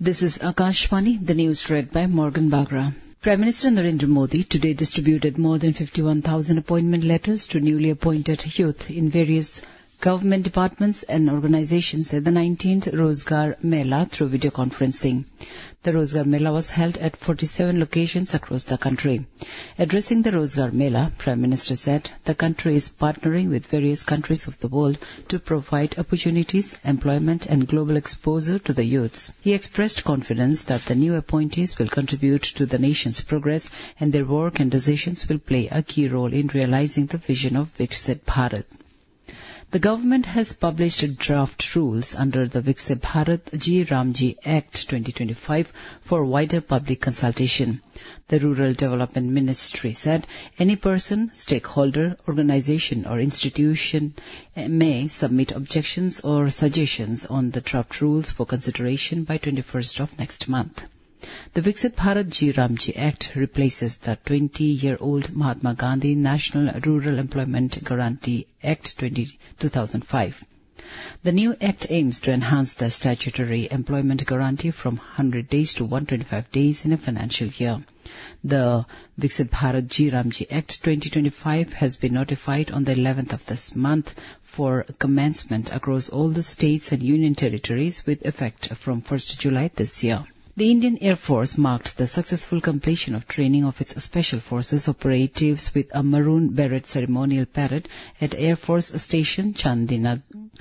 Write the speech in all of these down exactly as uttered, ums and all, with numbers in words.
This is Akashvani, the news read by Morgan Bagra. Prime Minister Narendra Modi today distributed more than fifty-one thousand appointment letters to newly appointed youth in various government departments and organizations at the nineteenth Rozgar Mela through video conferencing. The Rozgar Mela was held at forty-seven locations across the country. Addressing the Rozgar Mela, Prime Minister said the country is partnering with various countries of the world to provide opportunities, employment and global exposure to the youths. He expressed confidence that the new appointees will contribute to the nation's progress and their work and decisions will play a key role in realizing the vision of Viksit Bharat. The government has published draft rules under the Viksit Bharat Ji Ramji Act twenty twenty-five for wider public consultation. The Rural Development Ministry said any person, stakeholder, organization or institution may submit objections or suggestions on the draft rules for consideration by twenty-first of next month. The Viksit Bharat Ji Ramji Act replaces the twenty-year-old Mahatma Gandhi National Rural Employment Guarantee Act two thousand five. The new act aims to enhance the statutory employment guarantee from one hundred days to one hundred twenty-five days in a financial year. The Viksit Bharat Ji Ramji Act twenty twenty-five has been notified on the eleventh of this month for commencement across all the states and union territories with effect from first of July this year. The Indian Air Force marked the successful completion of training of its Special Forces operatives with a Maroon Beret ceremonial parade at Air Force Station Chandinagar,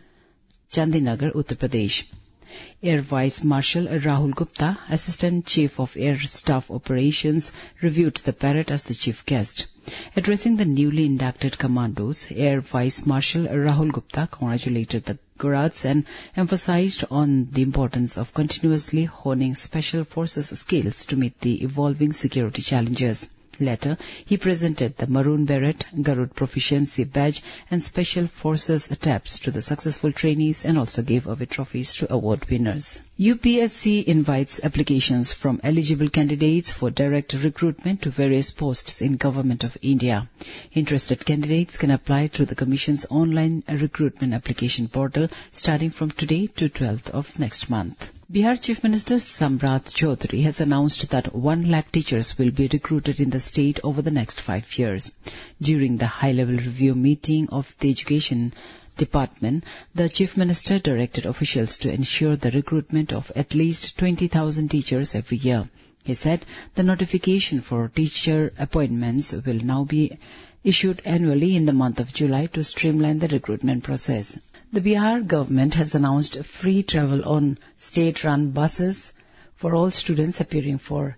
Uttar Pradesh. Air Vice Marshal Rahul Gupta, Assistant Chief of Air Staff Operations, reviewed the parade as the chief guest. Addressing the newly inducted commandos, Air Vice Marshal Rahul Gupta congratulated the grads and emphasized on the importance of continuously honing Special Forces skills to meet the evolving security challenges. Later, he presented the Maroon Beret, Garud Proficiency Badge and Special Forces tabs to the successful trainees and also gave away trophies to award winners. U P S C invites applications from eligible candidates for direct recruitment to various posts in Government of India. Interested candidates can apply through the Commission's online recruitment application portal starting from today to twelfth of next month. Bihar Chief Minister Samrat Chaudhary has announced that one lakh teachers will be recruited in the state over the next five years. During the high-level review meeting of the Education Department, the Chief Minister directed officials to ensure the recruitment of at least twenty thousand teachers every year. He said the notification for teacher appointments will now be issued annually in the month of July to streamline the recruitment process. The Bihar government has announced free travel on state-run buses for all students appearing for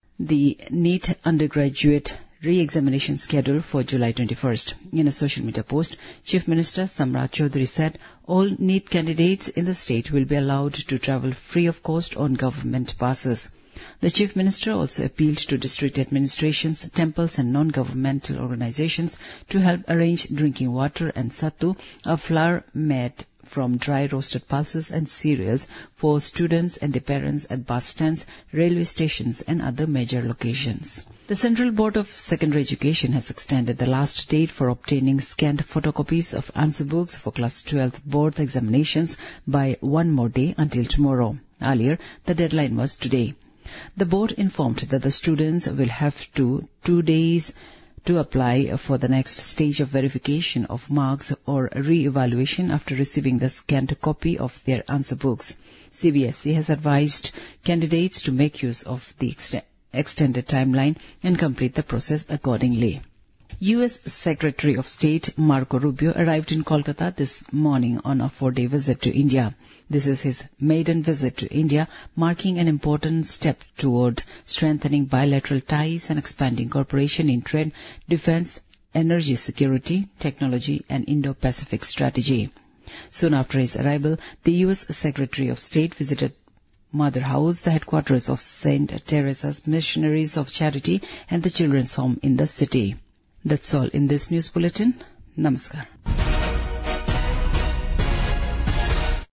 the NEET undergraduate re-examination schedule for July twenty-first. In a social media post, Chief Minister Samrat Chaudhary said all NEET candidates in the state will be allowed to travel free of cost on government buses. The Chief Minister also appealed to district administrations, temples and non-governmental organizations to help arrange drinking water and sattu, a flour made from dry roasted pulses and cereals for students and their parents at bus stands, railway stations and other major locations. The Central Board of Secondary Education has extended the last date for obtaining scanned photocopies of answer books for Class twelfth board examinations by one more day until tomorrow. Earlier, the deadline was today. The board informed that the students will have to two days to apply for the next stage of verification of marks or re-evaluation after receiving the scanned copy of their answer books. C B S E has advised candidates to make use of the ext- extended timeline and complete the process accordingly. U S Secretary of State Marco Rubio arrived in Kolkata this morning on a four-day visit to India. This is his maiden visit to India, marking an important step toward strengthening bilateral ties and expanding cooperation in trade, defense, energy security, technology, and Indo-Pacific strategy. Soon after his arrival, the U S Secretary of State visited Mother House, the headquarters of Saint Teresa's Missionaries of Charity and the Children's Home in the city. That's all in this news bulletin. Namaskar.